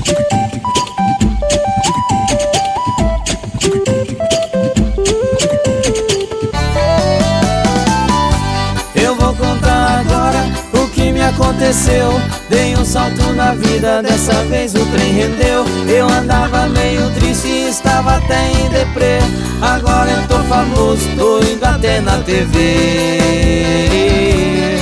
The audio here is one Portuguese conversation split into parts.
Eu vou contar agora o que me aconteceu. Dei um salto na vida, dessa vez o trem rendeu. Eu andava meio triste, estava até em deprê. Agora eu tô famoso, tô indo até na TV.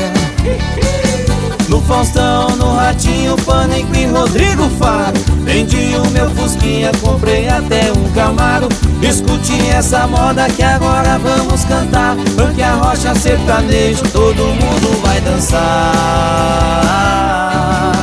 No Faustão, no Ratinho, Pânico e Rodrigo Faro. Vendi o meu Fusquinha, comprei até um Camaro. Escute essa moda que agora vamos cantar. Funk, arrocha, sertanejo, todo mundo vai dançar.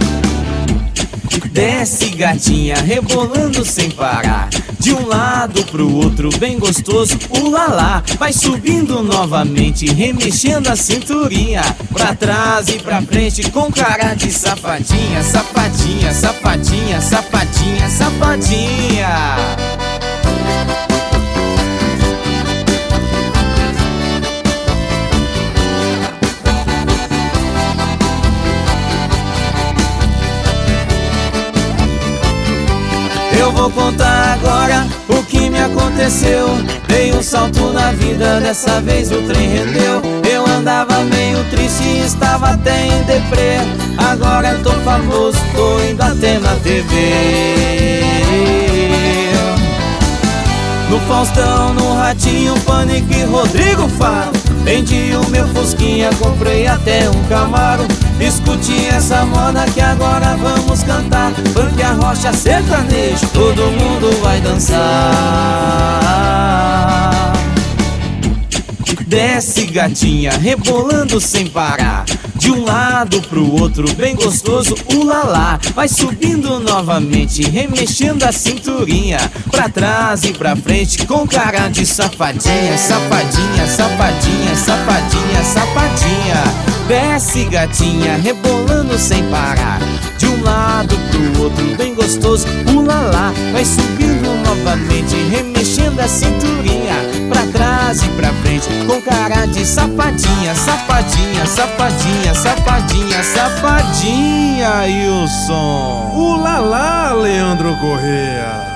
Desce gatinha, rebolando sem parar, de um lado pro outro, bem gostoso, ulalá. Vai subindo novamente, remexendo a cinturinha, pra trás e pra frente, com cara de safadinha. Safadinha, safadinha, safadinha, safadinha. Eu vou contar agora o que me aconteceu. Dei um salto na vida, dessa vez o trem rendeu. Eu andava meio triste, estava até em deprê. Agora eu tô famoso, tô indo até na TV. No Faustão, no Ratinho, Pânico e Rodrigo Faro. Vendi o meu Fusquinha, comprei até um Camaro. Escute essa moda que agora vamos cantar. Funk, arrocha, sertanejo, todo mundo vai dançar. Desce gatinha, rebolando sem parar, de um lado pro outro, bem gostoso, ulalá. Vai subindo novamente, remexendo a cinturinha, pra trás e pra frente, com cara de safadinha. Safadinha, safadinha, safadinha, safadinha. Desce gatinha, rebolando sem parar, de um lado pro outro, bem gostoso, ulalá. Vai subindo novamente, remexendo a cinturinha, pra trás e pra frente, com cara de safadinha. Safadinha, safadinha, safadinha, safadinha. E o som, ulalá, Leandro Corrêa.